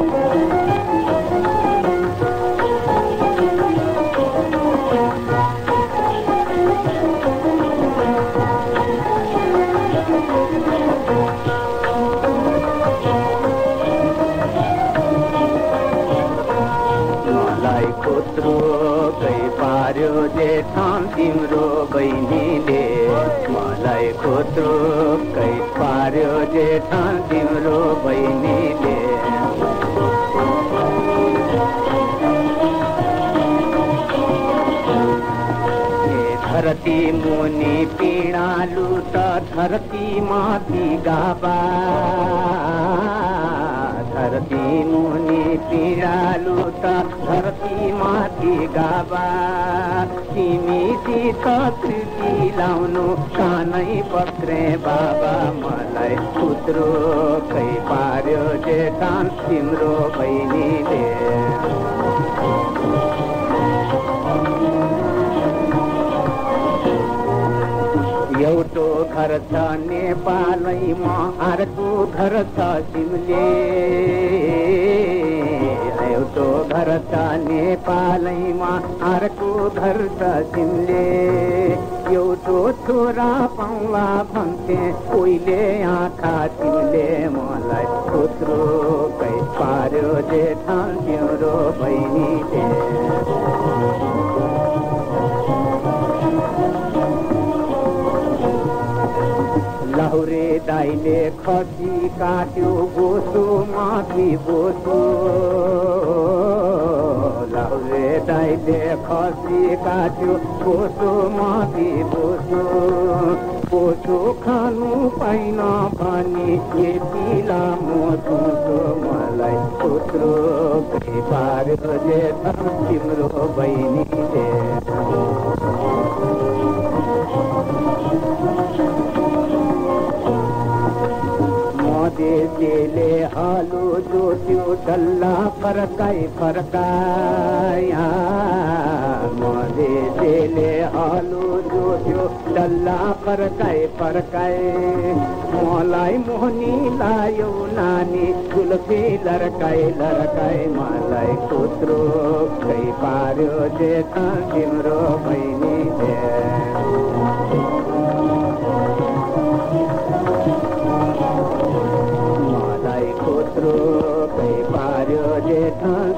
खुत्रुकै पार्यो जेठान तिम्रो बहिनीले मलाई खुत्रुकै पार्यो जेठान तिम्रो बहिनीले धरती मुनि पीडालु त धरती माथि गाबा धरती मुनि पीडालु त धरती माथि गाबा तिमीसित प्रीति लाउनु कानै पक्रे बाबा मलाई खुत्रुकै पार्यो जेठान तिम्रो बहिनीले एउटो घर छ नेपालैमा अर्को घर छ सिमले एउटो घर छ नेपालैमा अर्को घर छ सिमले एउटो छोरा पाउला भन्थे उहिले आँखा तिमीले मलाई खुत्रुकै पार्यो जेठान तिम्रो बहिनीले लाहुरे दाइले खसी काट्यो बोसो माथि बोसो लाहुरे दाइले खसी काट्यो बोसो माथि बोसो बोसो खानु पाइन भनी यति लामो सोचो मलाई खुत्रुकै पार्यो जेठान तिम्रो बहिनीले मधेसीले हालो जोत्यो डल्ला फर्काई फर्काया मधेसीले हालो जोत्यो डल्ला फर्काई फर्काए मलाई मोहनी लायो नानी जुल्फी लर्काई लर्काई मलाई खुत्रुकै पार्यो जेठान तिम्रो बहिनीले खुत्रुकै पार्यो जेठान